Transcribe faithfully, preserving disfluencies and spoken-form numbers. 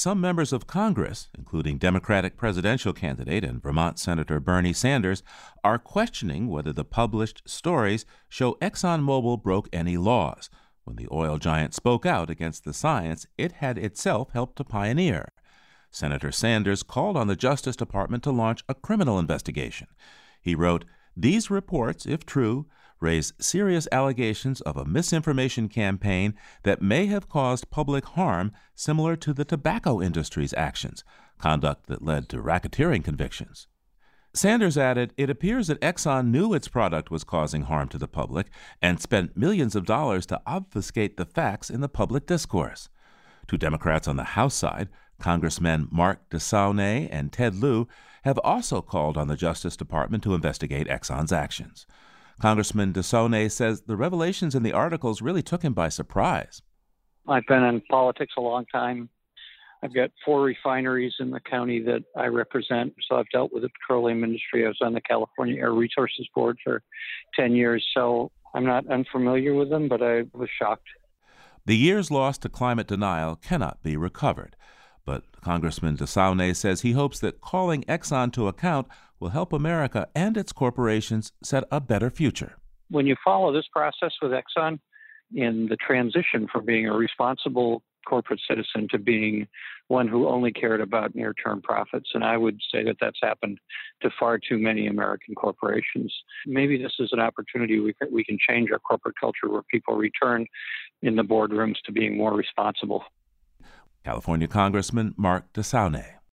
some members of Congress, including Democratic presidential candidate and Vermont Senator Bernie Sanders, are questioning whether the published stories show ExxonMobil broke any laws when the oil giant spoke out against the science it had itself helped to pioneer. Senator Sanders called on the Justice Department to launch a criminal investigation. He wrote, "These reports, if true, raise serious allegations of a misinformation campaign that may have caused public harm similar to the tobacco industry's actions, conduct that led to racketeering convictions." Sanders added, "It appears that Exxon knew its product was causing harm to the public and spent millions of dollars to obfuscate the facts in the public discourse." Two Democrats on the House side, Congressmen Mark DeSaulnier and Ted Lieu, have also called on the Justice Department to investigate Exxon's actions. Congressman DeSaulnier says the revelations in the articles really took him by surprise. I've been in politics a long time. I've got four refineries in the county that I represent, so I've dealt with the petroleum industry. I was on the California Air Resources Board for ten years, so I'm not unfamiliar with them, but I was shocked. The years lost to climate denial cannot be recovered, but Congressman DeSaulnier says he hopes that calling Exxon to account will help America and its corporations set a better future. When you follow this process with Exxon in the transition from being a responsible corporate citizen to being one who only cared about near-term profits, and I would say that that's happened to far too many American corporations. Maybe this is an opportunity we can, we can change our corporate culture where people return in the boardrooms to being more responsible. California Congressman Mark DeSaulnier.